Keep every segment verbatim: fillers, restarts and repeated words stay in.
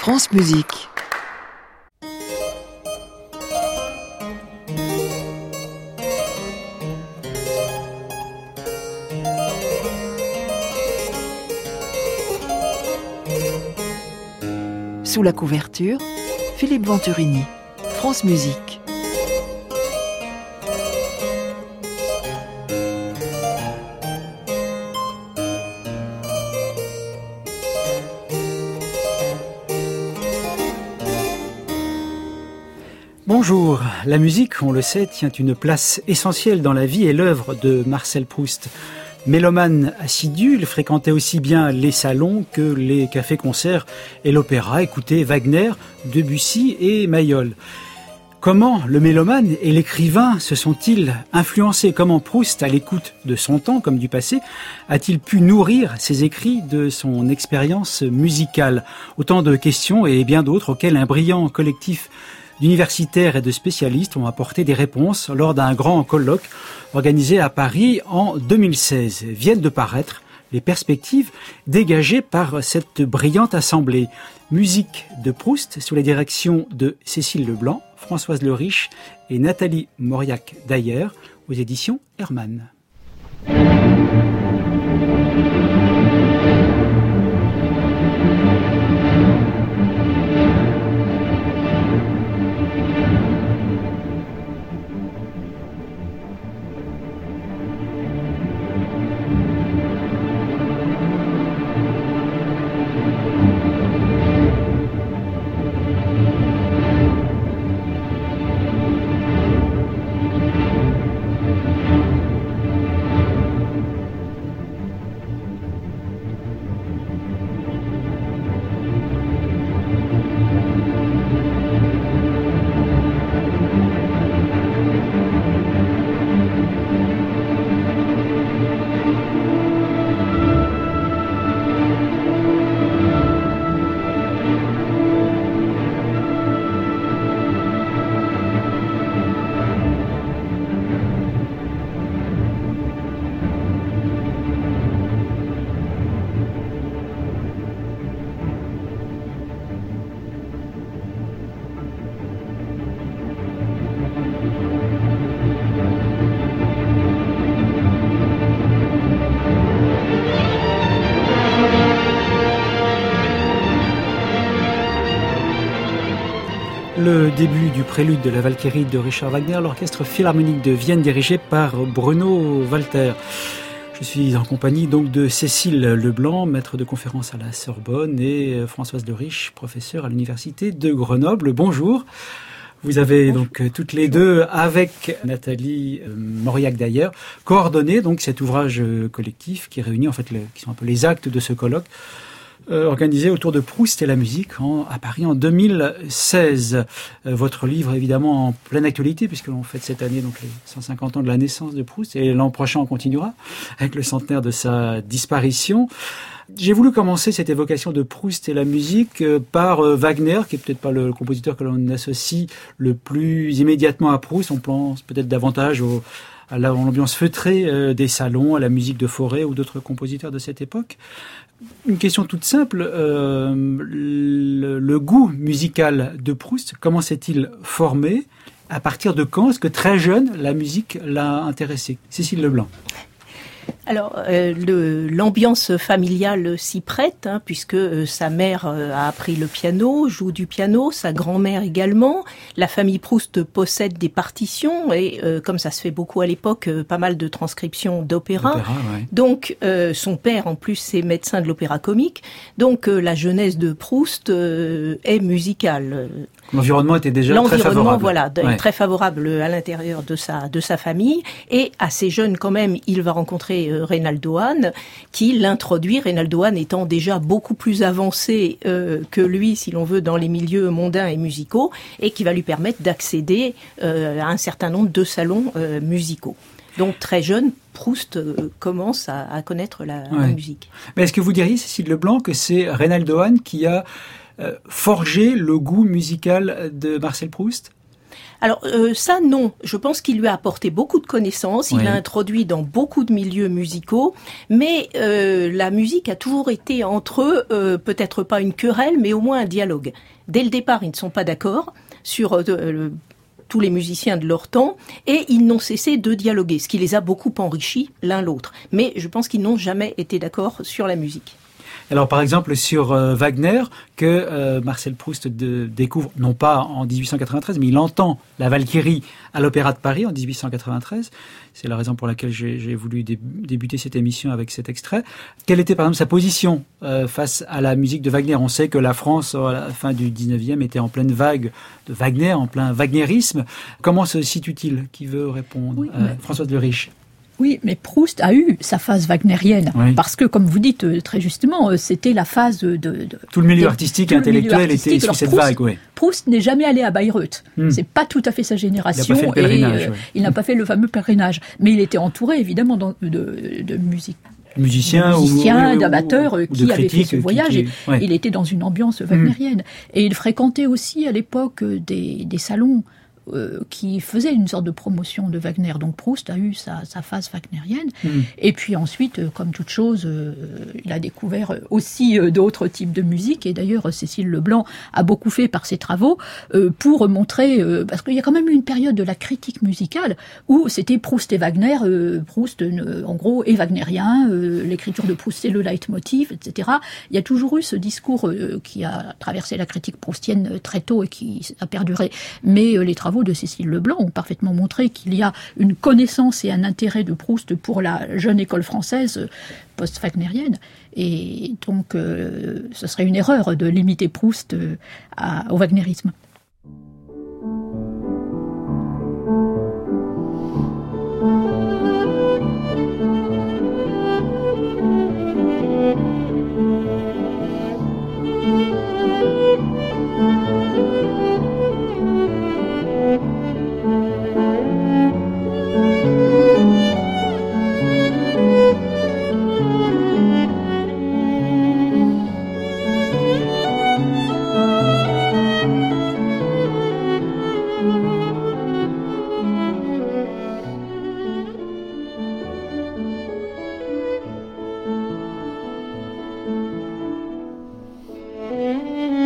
France Musique. Sous la couverture, Philippe Venturini, France Musique. Bonjour, la musique, on le sait, tient une place essentielle dans la vie et l'œuvre de Marcel Proust. Mélomane assidu, il fréquentait aussi bien les salons que les cafés-concerts et l'opéra, écoutait Wagner, Debussy et Mayol. Comment le mélomane et l'écrivain se sont-ils influencés? Comment Proust, à l'écoute de son temps comme du passé, a-t-il pu nourrir ses écrits de son expérience musicale? Autant de questions et bien d'autres auxquelles un brillant collectif d'universitaires et de spécialistes ont apporté des réponses lors d'un grand colloque organisé à Paris en deux mille seize. Viennent de paraître les perspectives dégagées par cette brillante assemblée. Musique de Proust sous la direction de Cécile Leblanc, Françoise Le Riche et Nathalie Mauriac-Dayer aux éditions Hermann. Le début du prélude de la Valkyrie de Richard Wagner, l'orchestre philharmonique de Vienne dirigé par Bruno Walter. Je suis en compagnie donc de Cécile Leblanc, maître de conférence à la Sorbonne, et Françoise Le Riche, professeure à l'université de Grenoble. Bonjour. Vous avez donc toutes les deux, avec Nathalie Mauriac-Dayer, coordonné donc cet ouvrage collectif qui réunit en fait le, qui sont un peu les actes de ce colloque. Euh, organisé autour de Proust et la musique en, à Paris en deux mille seize. Euh, votre livre évidemment en pleine actualité puisque l'on fête cette année donc les cent cinquante ans de la naissance de Proust et l'an prochain on continuera avec le centenaire de sa disparition. J'ai voulu commencer cette évocation de Proust et la musique euh, par euh, Wagner, qui est peut-être pas le, le compositeur que l'on associe le plus immédiatement à Proust. On pense peut-être davantage au à l'ambiance feutrée euh, des salons, à la musique de Fauré ou d'autres compositeurs de cette époque. Une question toute simple, euh, le, le goût musical de Proust, comment s'est-il formé? À partir de quand est-ce que très jeune, la musique l'a intéressé? Cécile Leblanc. Alors, euh, le, l'ambiance familiale s'y prête, hein, puisque euh, sa mère euh, a appris le piano, joue du piano, sa grand-mère également. La famille Proust possède des partitions et, euh, comme ça se fait beaucoup à l'époque, euh, pas mal de transcriptions d'opéra. Opéra, ouais. Donc, euh, son père, en plus, c'est médecin de l'opéra comique. Donc, euh, la jeunesse de Proust euh, est musicale. L'environnement était déjà très favorable. L'environnement, voilà, ouais. très favorable à l'intérieur de sa de sa famille. Et assez jeune quand même, il va rencontrer euh, Reynaldo Hahn, qui l'introduit. Reynaldo Hahn étant déjà beaucoup plus avancé euh, que lui, si l'on veut, dans les milieux mondains et musicaux, et qui va lui permettre d'accéder euh, à un certain nombre de salons euh, musicaux. Donc très jeune, Proust euh, commence à, à connaître la, ouais. la musique. Mais est-ce que vous diriez, Cécile Leblanc, que c'est Reynaldo Hahn qui a euh, forgé le goût musical de Marcel Proust? Alors euh, ça non, je pense qu'il lui a apporté beaucoup de connaissances, il Oui. l'a introduit dans beaucoup de milieux musicaux, mais euh, la musique a toujours été entre eux, euh, peut-être pas une querelle, mais au moins un dialogue. Dès le départ, ils ne sont pas d'accord sur euh, le, tous les musiciens de leur temps, et ils n'ont cessé de dialoguer, ce qui les a beaucoup enrichis l'un l'autre. Mais je pense qu'ils n'ont jamais été d'accord sur la musique. Alors par exemple sur euh, Wagner, que euh, Marcel Proust de, découvre, non pas en dix-huit cent quatre-vingt-treize, mais il entend la Valkyrie à l'Opéra de Paris en dix-huit cent quatre-vingt-treize. C'est la raison pour laquelle j'ai, j'ai voulu dé- débuter cette émission avec cet extrait. Quelle était par exemple sa position euh, face à la musique de Wagner? On sait que la France, à la fin du dix-neuvième, était en pleine vague de Wagner, en plein wagnérisme. Comment se situe-t-il? Qui veut répondre? Oui, euh, mais... Françoise Le Riche. Oui, mais Proust a eu sa phase wagnérienne, oui. parce que, comme vous dites euh, très justement, euh, c'était la phase de... de tout le milieu de, artistique et intellectuel était sous cette Proust, vague. Oui. Proust n'est jamais allé à Bayreuth. Hmm. C'est pas tout à fait sa génération. Il n'a pas fait le pèlerinage. Et, euh, oui. Il n'a pas fait le fameux pèlerinage. Mais il était entouré, évidemment, de, de, de musique. Musiciens, de musiciens, ou, d'amateurs ou, ou qui avaient fait ce voyage. Qui, qui, ouais. Il était dans une ambiance wagnérienne. Mmh. Et il fréquentait aussi à l'époque des, des salons euh, qui faisaient une sorte de promotion de Wagner. Donc Proust a eu sa, sa phase wagnérienne. Mmh. Et puis ensuite, euh, comme toute chose, euh, il a découvert aussi euh, d'autres types de musique. Et d'ailleurs, Cécile Leblanc a beaucoup fait par ses travaux euh, pour montrer... Euh, parce qu'il y a quand même eu une période de la critique musicale où c'était Proust et Wagner. Euh, Proust, euh, en gros, est wagnérien. Euh, l'écriture de Proust, c'est le leitmotiv, et cetera. Il y a toujours eu ce discours euh, qui a traversé la critique proustienne très tôt et qui a perduré. Mais euh, les travaux de Cécile Leblanc ont parfaitement montré qu'il y a une connaissance et un intérêt de Proust pour la jeune école française post-wagnérienne. Et donc, euh, ce serait une erreur de limiter Proust euh, à, au wagnérisme. Mm-hmm.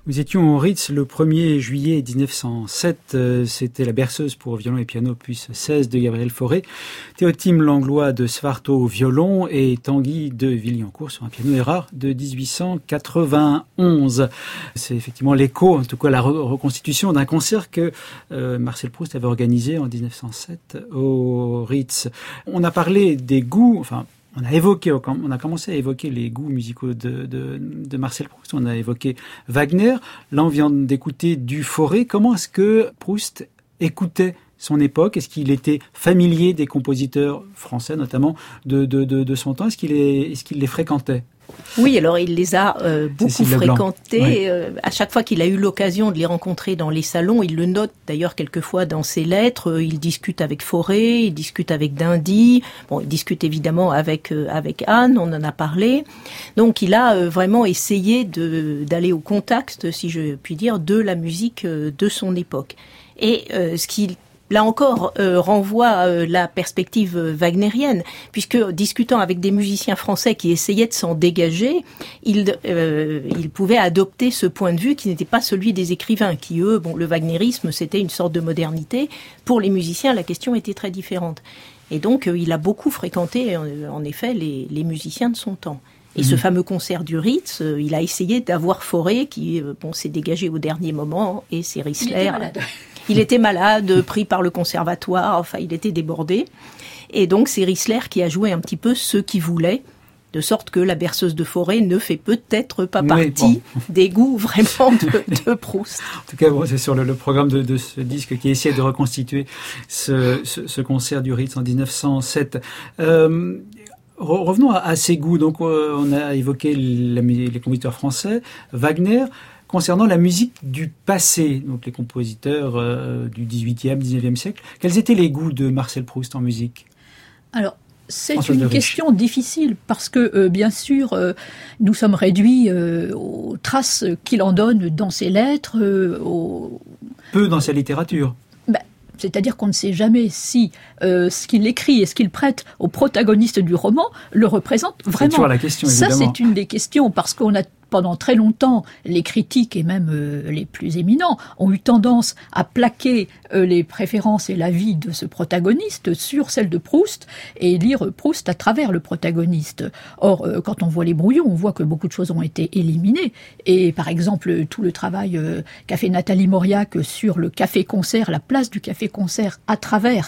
Nous étions au Ritz le premier juillet dix-neuf cent sept. Euh, c'était la berceuse pour violon et piano opus seize de Gabriel Fauré, Théotime Langlois de Svarto au violon et Tanguy de Villiancourt sur un piano Erard de dix-huit cent quatre-vingt-onze. C'est effectivement l'écho, en tout cas la re- reconstitution d'un concert que euh, Marcel Proust avait organisé en dix-neuf cent sept au Ritz. On a parlé des goûts, enfin On a évoqué, on a commencé à évoquer les goûts musicaux de, de, de Marcel Proust. On a évoqué Wagner. Là, on vient d'écouter Dufauré. Comment est-ce que Proust écoutait son époque? Est-ce qu'il était familier des compositeurs français, notamment de, de, de, de son temps? Est-ce qu'il, est, est-ce qu'il les fréquentait? Oui, alors il les a euh, beaucoup Cécile fréquentés. Oui. Euh, à chaque fois qu'il a eu l'occasion de les rencontrer dans les salons, il le note d'ailleurs quelquefois dans ses lettres. Euh, il discute avec Fauré, il discute avec Dindy. Bon, il discute évidemment avec euh, avec Anne. On en a parlé. Donc, il a euh, vraiment essayé de d'aller au contact, si je puis dire, de la musique euh, de son époque. Et euh, ce qu'il Là encore, euh, renvoie euh, la perspective euh, wagnérienne, puisque discutant avec des musiciens français qui essayaient de s'en dégager, il, euh, il pouvait adopter ce point de vue qui n'était pas celui des écrivains, qui eux, bon, le wagnérisme, c'était une sorte de modernité. Pour les musiciens, la question était très différente. Et donc, euh, il a beaucoup fréquenté, euh, en effet, les, les musiciens de son temps. Et mmh. ce fameux concert du Ritz, euh, il a essayé d'avoir Fauré, qui euh, bon, s'est dégagé au dernier moment, et c'est Rissler. Il était malade, pris par le conservatoire, enfin il était débordé. Et donc c'est Rissler qui a joué un petit peu ce qu'il voulait, de sorte que la berceuse de Fauré ne fait peut-être pas partie oui, bon. des goûts vraiment de, de Proust. En tout cas, bon, c'est sur le, le programme de, de ce disque qui essaie de reconstituer ce, ce, ce concert du Ritz en dix-neuf cent sept. Euh, revenons à, à ses goûts. Donc euh, on a évoqué la, les compositeurs français, Wagner. Concernant la musique du passé, donc les compositeurs euh, du dix-huitième, dix-neuvième siècle, quels étaient les goûts de Marcel Proust en musique? Alors, c'est François une question difficile parce que, euh, bien sûr, euh, nous sommes réduits euh, aux traces qu'il en donne dans ses lettres. Euh, au... Peu dans sa littérature. Ben, c'est-à-dire qu'on ne sait jamais si euh, ce qu'il écrit et ce qu'il prête au protagoniste du roman le représente vraiment. C'est toujours la question, évidemment. Ça, c'est une des questions parce qu'on a pendant très longtemps, les critiques et même euh, les plus éminents ont eu tendance à plaquer euh, les préférences et la vie de ce protagoniste sur celle de Proust et lire Proust à travers le protagoniste. Or, euh, quand on voit les brouillons, on voit que beaucoup de choses ont été éliminées. Et par exemple, tout le travail euh, qu'a fait Nathalie Mauriac sur le café-concert, la place du café-concert à travers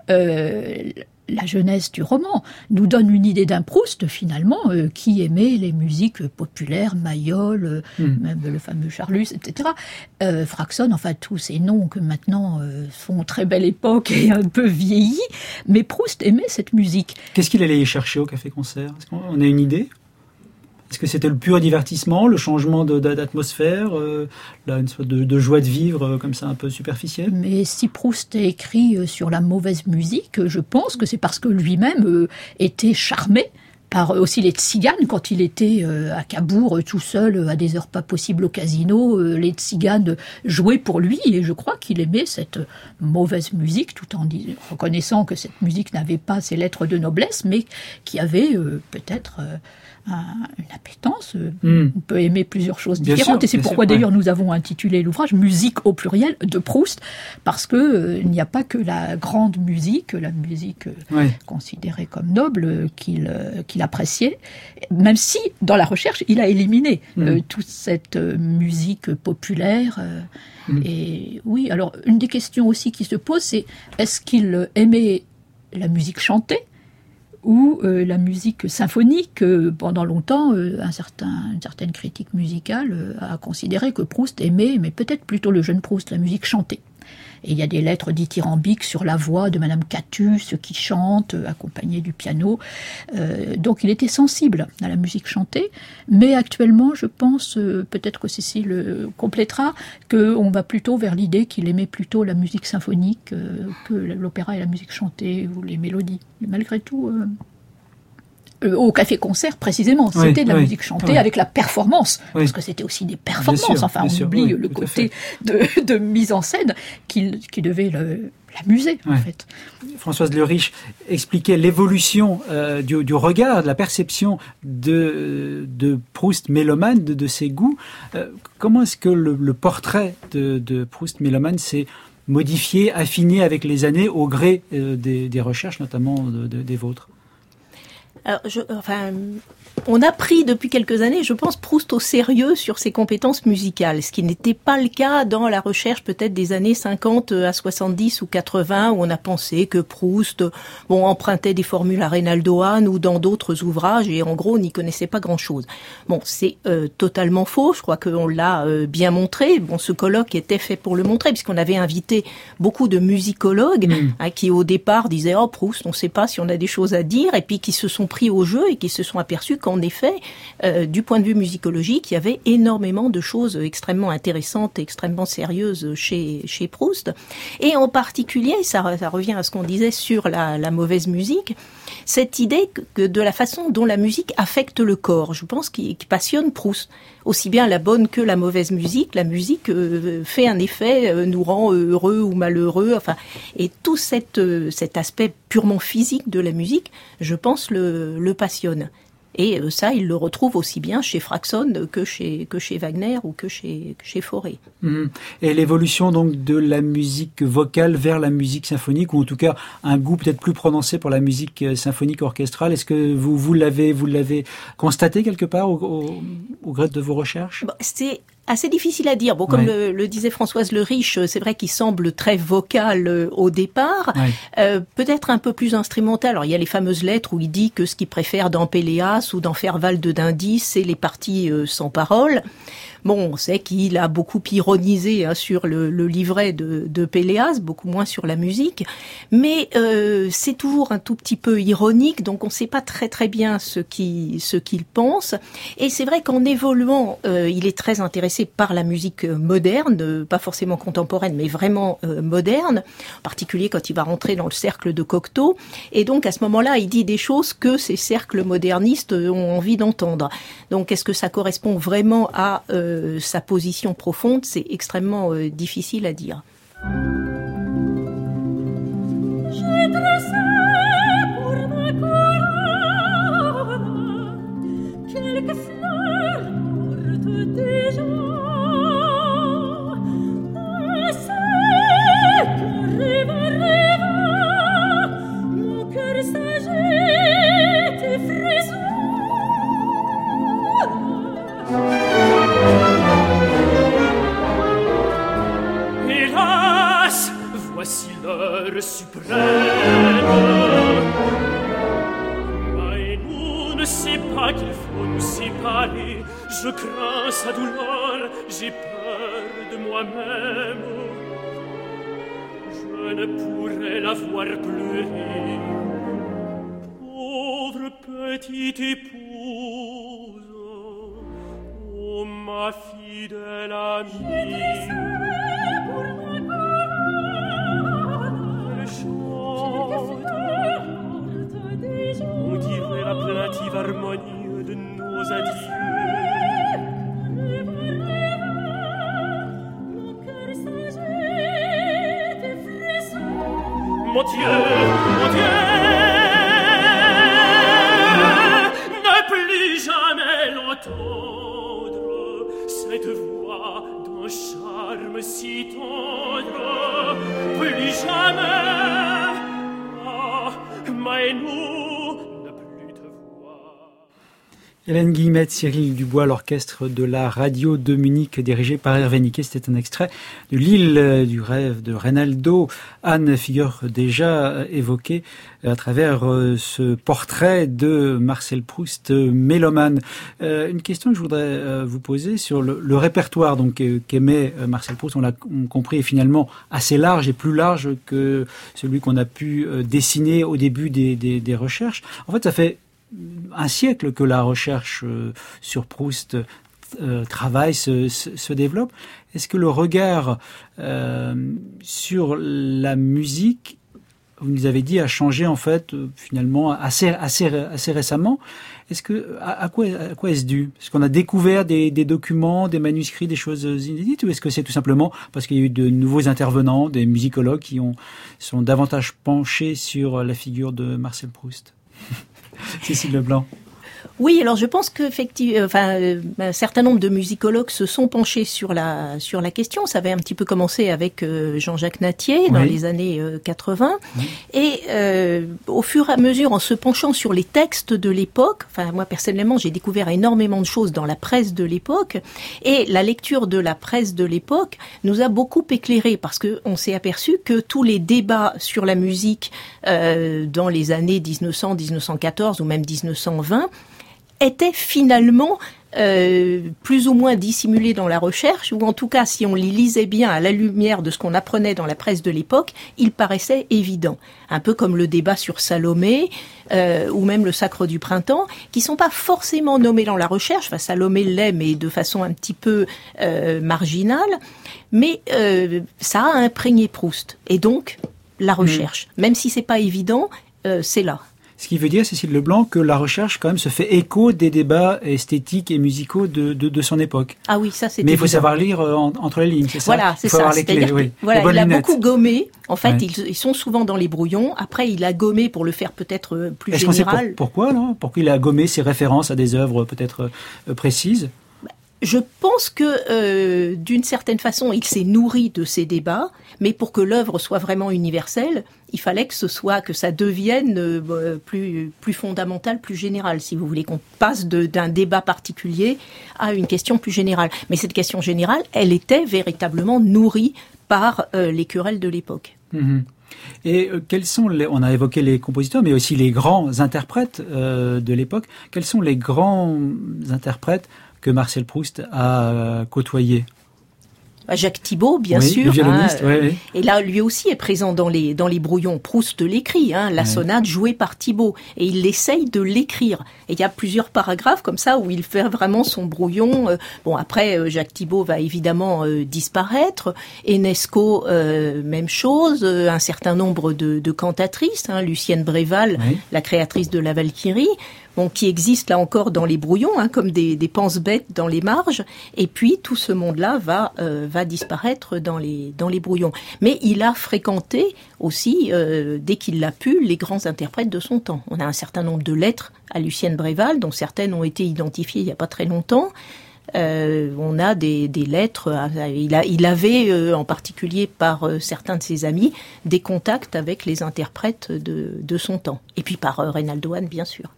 euh, la jeunesse du roman, nous donne une idée d'un Proust, finalement, euh, qui aimait les musiques populaires, Mayol, euh, mmh. même le fameux Charlus, et cetera. Euh, Fraxon, enfin, tous ces noms que maintenant euh, sont très belle époque et un peu vieillis, mais Proust aimait cette musique. Qu'est-ce qu'il allait y chercher au café-concert? Est-ce qu'on a une idée? Est-ce que c'était le pur divertissement, le changement de, de, d'atmosphère, euh, là, une sorte de, de joie de vivre euh, comme ça un peu superficielle? Mais si Proust a écrit euh, sur la mauvaise musique, je pense que c'est parce que lui-même euh, était charmé par euh, aussi les tziganes, quand il était euh, à Cabourg, euh, tout seul, euh, à des heures pas possibles au casino, euh, les tziganes jouaient pour lui, et je crois qu'il aimait cette mauvaise musique, tout en dis- reconnaissant que cette musique n'avait pas ses lettres de noblesse, mais qui avait euh, peut-être... Euh, une appétence, mm. on peut aimer plusieurs choses bien différentes, sûr, et c'est pourquoi sûr, d'ailleurs ouais. nous avons intitulé l'ouvrage « Musique au pluriel » de Proust, parce que euh, il n'y a pas que la grande musique, la musique euh, ouais. considérée comme noble, euh, qu'il, euh, qu'il appréciait, même si, dans la recherche, il a éliminé mm. euh, toute cette euh, musique populaire. Euh, mm. Et oui, alors, une des questions aussi qui se pose, c'est est-ce qu'il aimait la musique chantée ou euh, la musique symphonique? euh, Pendant longtemps, euh, un certain, une certaine critique musicale euh, a considéré que Proust aimait, mais peut-être plutôt le jeune Proust, la musique chantée. Et il y a des lettres dithyrambiques sur la voix de Madame Catus qui chante, euh, accompagnée du piano. Euh, donc il était sensible à la musique chantée, mais actuellement, je pense, euh, peut-être que Cécile euh, complétera, qu'on va plutôt vers l'idée qu'il aimait plutôt la musique symphonique euh, que l'opéra et la musique chantée ou les mélodies. Mais malgré tout... Euh, Euh, au café-concert, précisément, oui, c'était de la oui, musique chantée oui. avec la performance, oui. parce que c'était aussi des performances, sûr, enfin on sûr, oublie oui, le côté de, de mise en scène qui, qui devait le, l'amuser, ouais. en fait. Françoise Le Riche expliquait l'évolution euh, du, du regard, de la perception de, de Proust mélomane, de, de ses goûts. Euh, comment est-ce que le, le portrait de, de Proust mélomane s'est modifié, affiné avec les années au gré euh, des, des recherches, notamment de, de, des vôtres? Alors, je, enfin, on a pris depuis quelques années, je pense, Proust au sérieux sur ses compétences musicales, ce qui n'était pas le cas dans la recherche peut-être des années cinquante à soixante-dix ou quatre-vingts, où on a pensé que Proust, bon, empruntait des formules à Reynaldo Hahn ou dans d'autres ouvrages, et en gros, on n'y connaissait pas grand-chose. Bon, c'est euh, totalement faux, je crois qu'on l'a euh, bien montré. Bon, ce colloque était fait pour le montrer, puisqu'on avait invité beaucoup de musicologues, mmh. hein, qui au départ disaient « Oh, Proust, on ne sait pas si on a des choses à dire », et puis qui se sont pris au jeu et qui se sont aperçus qu'en effet, euh, du point de vue musicologique, il y avait énormément de choses extrêmement intéressantes et extrêmement sérieuses chez, chez Proust. Et en particulier, ça, ça revient à ce qu'on disait sur la, la mauvaise musique, cette idée que, que de la façon dont la musique affecte le corps, je pense qu'il, qu'il passionne Proust. Aussi bien la bonne que la mauvaise musique, la musique euh, fait un effet, euh, nous rend heureux ou malheureux, enfin, et tout cette, euh, cet aspect purement physique de la musique, je pense, le, le passionne. Et ça, il le retrouve aussi bien chez Fraxon que chez, que chez Wagner ou que chez, chez Fauré. Mmh. Et l'évolution donc de la musique vocale vers la musique symphonique, ou en tout cas un goût peut-être plus prononcé pour la musique symphonique orchestrale, est-ce que vous, vous, l'avez, vous l'avez constaté quelque part au, au, au gré de vos recherches? Bon, c'est assez difficile à dire. Bon, comme ouais. le, le disait Françoise Le Riche, c'est vrai qu'il semble très vocal euh, au départ, ouais. euh, peut-être un peu plus instrumental. Alors, il y a les fameuses lettres où il dit que ce qu'il préfère dans Péléas ou dans Ferval de Dindy, c'est les parties euh, sans parole. Bon, on sait qu'il a beaucoup ironisé hein, sur le, le livret de, de Péléas, beaucoup moins sur la musique, mais euh, c'est toujours un tout petit peu ironique, donc on ne sait pas très très bien ce qu'il ce qu'il pense. Et c'est vrai qu'en évoluant, euh, il est très intéressé par la musique moderne, pas forcément contemporaine, mais vraiment euh, moderne, en particulier quand il va rentrer dans le cercle de Cocteau. Et donc à ce moment-là, il dit des choses que ces cercles modernistes ont envie d'entendre. Donc est-ce que ça correspond vraiment à euh, sa position profonde? C'est extrêmement euh, difficile à dire. J'ai dressé pour ma couronne quelques fleurs mortes déjà. Et c'est que rêva, rêva, mon cœur s'agite et frissonne. Voici l'heure suprême. Mais nous ne sait pas qu'il faut nous séparer. Je crains sa douleur, j'ai peur de moi-même. Je ne pourrais la voir pleurer. Pauvre petite épouse, oh ma fidèle amie. On dirait la plaintive harmonie de nos adieux. Mon Dieu, mon Dieu, ne plus jamais l'entendre, cette voix d'un charme si tendre, plus jamais. Mais nous ne plus te voir. Hélène Guillemette, Cyril Dubois, l'orchestre de la radio de Munich dirigé par Hervé Niquet. C'était un extrait de L'île du rêve de Reynaldo Hahn, figure déjà évoquée à travers ce portrait de Marcel Proust, mélomane. Euh, une question que je voudrais vous poser sur le, le répertoire donc qu'aimait Marcel Proust. On l'a compris, est finalement assez large et plus large que celui qu'on a pu dessiner au début des, des, des recherches. En fait, ça fait un siècle que la recherche sur Proust euh, travaille, se, se, se développe. Est-ce que le regard euh, sur la musique vous nous avez dit, a changé en fait euh, finalement assez assez assez récemment. Est-ce que à, à quoi à quoi est-ce dû? Est-ce qu'on a découvert des, des documents, des manuscrits, des choses inédites, ou est-ce que c'est tout simplement parce qu'il y a eu de nouveaux intervenants, des musicologues qui ont sont davantage penchés sur la figure de Marcel Proust? Cécile Leblanc. Oui, alors je pense qu'effectivement, enfin, euh, un certain nombre de musicologues se sont penchés sur la sur la question. Ça avait un petit peu commencé avec euh, Jean-Jacques Natier dans oui. les années euh, quatre-vingts, oui. et euh, au fur et à mesure, en se penchant sur les textes de l'époque, enfin moi personnellement, j'ai découvert énormément de choses dans la presse de l'époque, et la lecture de la presse de l'époque nous a beaucoup éclairé parce que on s'est aperçu que tous les débats sur la musique euh, dans les années dix-neuf cents, dix-neuf cent quatorze ou même dix-neuf cent vingt était finalement euh, plus ou moins dissimulé dans la recherche, ou en tout cas, si on les lisait bien à la lumière de ce qu'on apprenait dans la presse de l'époque, il paraissait évident. Un peu comme le débat sur Salomé, euh, ou même le Sacre du Printemps, qui sont pas forcément nommés dans la recherche. Enfin, Salomé l'est, mais de façon un petit peu euh, marginale. Mais euh, ça a imprégné Proust. Et donc, la recherche. Mmh. Même si c'est pas évident, euh, c'est là. Ce qui veut dire, Cécile Leblanc, que la recherche, quand même, se fait écho des débats esthétiques et musicaux de, de, de son époque. Ah oui, ça, c'est Mais évident. il faut savoir lire en, entre les lignes, c'est ça? Voilà, c'est il faut ça. avoir les clés, oui. Voilà, il a beaucoup gommé. En fait, ouais. ils, ils sont souvent dans les brouillons. Après, il a gommé pour le faire peut-être plus Est-ce général. qu'on sait pour, pourquoi, non? Pourquoi il a gommé ses références à des œuvres peut-être euh, précises? Je pense que, euh, d'une certaine façon, il s'est nourri de ces débats, mais pour que l'œuvre soit vraiment universelle, il fallait que ce soit, que ça devienne euh, plus plus fondamental, plus général, si vous voulez, qu'on passe de, d'un débat particulier à une question plus générale. Mais cette question générale, elle était véritablement nourrie par euh, les querelles de l'époque. Mmh. Et euh, quels sont les, on a évoqué les compositeurs, mais aussi les grands interprètes euh, de l'époque. Quels sont les grands interprètes que Marcel Proust a côtoyé? Jacques Thibaut, bien oui, sûr. Le violoniste, hein, oui, oui. Et là, lui aussi est présent dans les dans les brouillons. Proust l'écrit, hein, la oui. sonate jouée par Thibaut, et il essaye de l'écrire. Et il y a plusieurs paragraphes comme ça où il fait vraiment son brouillon. Bon, après, Jacques Thibaut va évidemment euh, disparaître. Enesco, euh, même chose. Un certain nombre de, de cantatrices, hein, Lucienne Bréval, oui. la créatrice de la Valkyrie. Bon, qui existe là encore dans les brouillons, hein, comme des, des pense-bêtes dans les marges, et puis tout ce monde-là va euh, va disparaître dans les dans les brouillons. Mais il a fréquenté aussi, euh, dès qu'il l'a pu, les grands interprètes de son temps. On a un certain nombre de lettres à Lucienne Bréval, dont certaines ont été identifiées il y a pas très longtemps. Euh, on a des, des lettres. Il, a, il avait, euh, en particulier par euh, certains de ses amis, des contacts avec les interprètes de, de son temps. Et puis par euh, Reynaldo Hahn, bien sûr.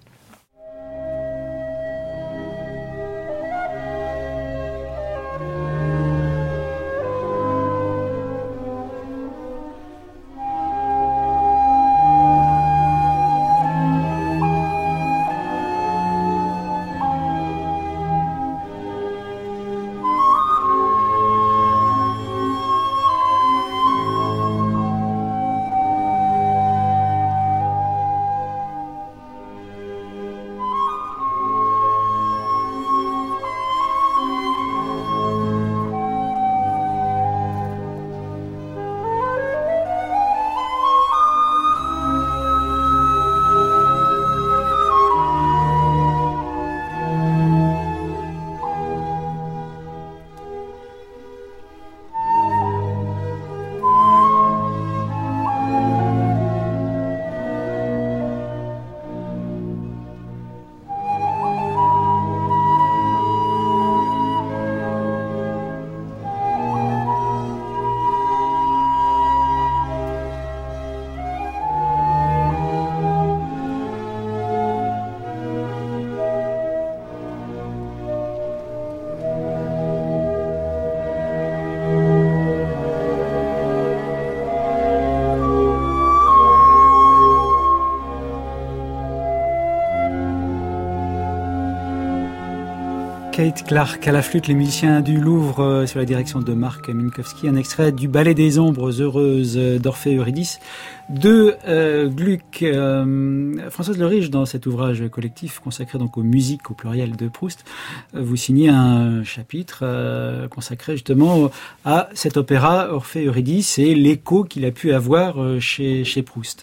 Kate Clark à la flûte, les musiciens du Louvre euh, sous la direction de Marc Minkowski, un extrait du Ballet des ombres heureuses d'Orphée Eurydice de euh, Gluck. Euh, Françoise Le Riche, dans cet ouvrage collectif consacré donc aux musiques au pluriel de Proust, euh, vous signez un chapitre euh, consacré justement à cet opéra Orphée Eurydice et l'écho qu'il a pu avoir euh, chez, chez Proust.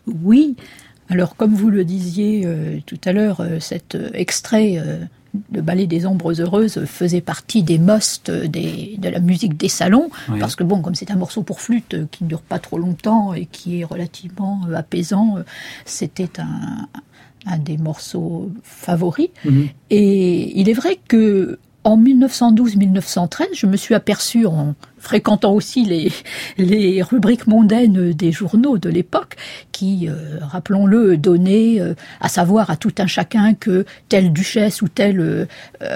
Oui. Alors, comme vous le disiez euh, tout à l'heure, euh, cet euh, extrait euh, de Ballet des ombres heureuses faisait partie des musts des, de la musique des salons, oui. Parce que bon, comme c'est un morceau pour flûte euh, qui ne dure pas trop longtemps et qui est relativement euh, apaisant, euh, c'était un, un des morceaux favoris. Mm-hmm. Et il est vrai que en dix-neuf cent douze dix-neuf cent treize, je me suis aperçue, en fréquentant aussi les, les rubriques mondaines des journaux de l'époque, qui, euh, rappelons-le, donnaient euh, à savoir à tout un chacun que telle duchesse ou telle euh,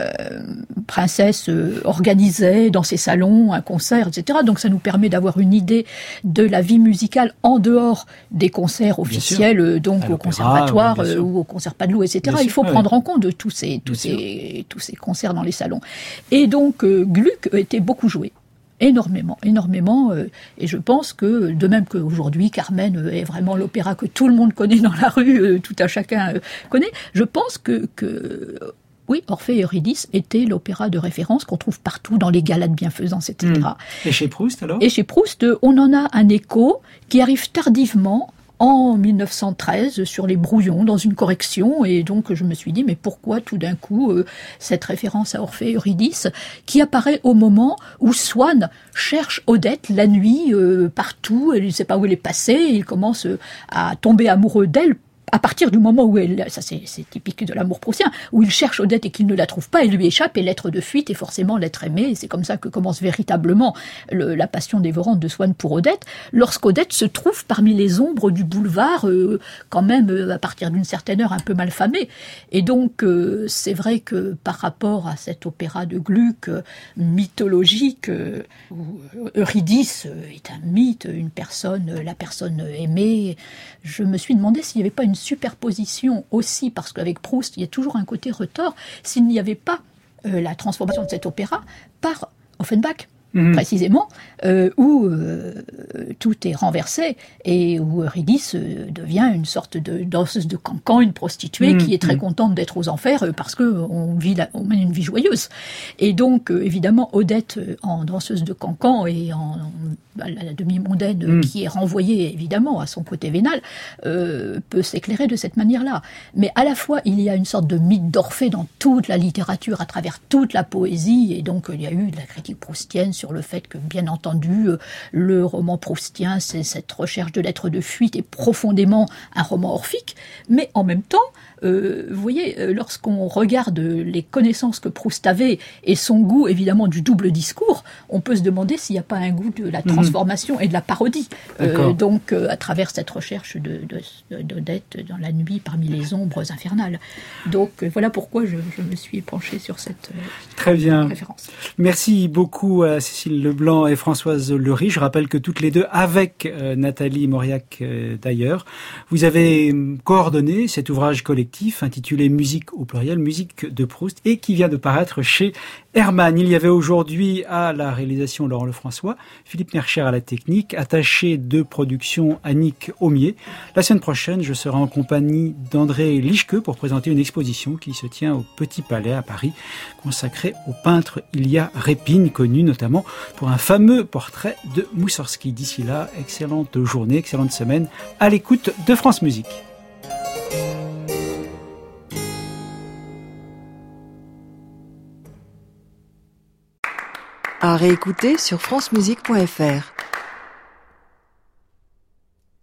princesse euh, organisait dans ses salons un concert, et cetera. Donc ça nous permet d'avoir une idée de la vie musicale en dehors des concerts officiels, euh, donc au conservatoire euh, ou au concert Padelou, et cetera. Bien Il faut sûr, prendre oui. en compte de tous ces, tous, ces, tous ces concerts dans les salons. Et donc euh, Gluck était beaucoup joué. Énormément, énormément, euh, et je pense que, de même qu'aujourd'hui, Carmen euh, est vraiment l'opéra que tout le monde connaît dans la rue, euh, tout un chacun euh, connaît, je pense que, que euh, oui, Orphée et Eurydice était l'opéra de référence qu'on trouve partout dans les galas de bienfaisance, et cetera. Mmh. Et chez Proust, alors ? Et chez Proust, on en a un écho qui arrive tardivement, en dix-neuf cent treize, sur les brouillons, dans une correction, et donc je me suis dit, mais pourquoi tout d'un coup euh, cette référence à Orphée et Eurydice, qui apparaît au moment où Swann cherche Odette la nuit euh, partout, il ne sait pas où elle est passée, il commence euh, à tomber amoureux d'elle, à partir du moment où elle, ça c'est, c'est typique de l'amour proustien, où il cherche Odette et qu'il ne la trouve pas, elle lui échappe, et l'être de fuite est forcément l'être aimé, et c'est comme ça que commence véritablement le, la passion dévorante de Swann pour Odette, lorsqu'Odette se trouve parmi les ombres du boulevard, euh, quand même euh, à partir d'une certaine heure un peu malfamée. Et donc euh, c'est vrai que par rapport à cet opéra de Gluck euh, mythologique, euh, où Eurydice euh, est un mythe, une personne, euh, la personne aimée, je me suis demandé s'il n'y avait pas une superposition aussi, parce qu'avec Proust, il y a toujours un côté retors, s'il n'y avait pas euh, la transformation de cet opéra par Offenbach. Mmh. Précisément, euh, où euh, tout est renversé et où Eurydice euh, devient une sorte de danseuse de cancan, une prostituée mmh. qui est très mmh. contente d'être aux enfers euh, parce qu'on vit la, on mène une vie joyeuse. Et donc, euh, évidemment, Odette euh, en danseuse de cancan et en, en la, la demi-mondaine mmh. qui est renvoyée évidemment à son côté vénal, euh, peut s'éclairer de cette manière-là. Mais à la fois, il y a une sorte de mythe d'Orphée dans toute la littérature, à travers toute la poésie, et donc il y a eu de la critique proustienne sur le fait que, bien entendu, le roman proustien, c'est cette recherche de l'être de fuite, est profondément un roman orphique, mais en même temps, euh, vous voyez, lorsqu'on regarde les connaissances que Proust avait et son goût, évidemment, du double discours, on peut se demander s'il n'y a pas un goût de la transformation mmh. et de la parodie. Euh, donc, euh, à travers cette recherche de, de, d'Odette dans la nuit parmi les ombres infernales. Donc, euh, voilà pourquoi je, je me suis penchée sur cette euh, Très bien. référence. Merci beaucoup à Cécile Leblanc et Françoise Leury. Je rappelle que toutes les deux, avec euh, Nathalie Mauriac euh, d'ailleurs, vous avez coordonné cet ouvrage collectif intitulé Musique au pluriel, musique de Proust, et qui vient de paraître chez Hermann. Il y avait aujourd'hui à la réalisation Laurent Lefrançois, Philippe Nercher à la technique, attaché de production Annick Aumier. La semaine prochaine, je serai en compagnie d'André Lischke pour présenter une exposition qui se tient au Petit Palais à Paris, consacrée au peintre Ilya Repin, connu notamment pour un fameux portrait de Moussorgsky. D'ici là, excellente journée, excellente semaine à l'écoute de France Musique. À réécouter sur francemusique point f r.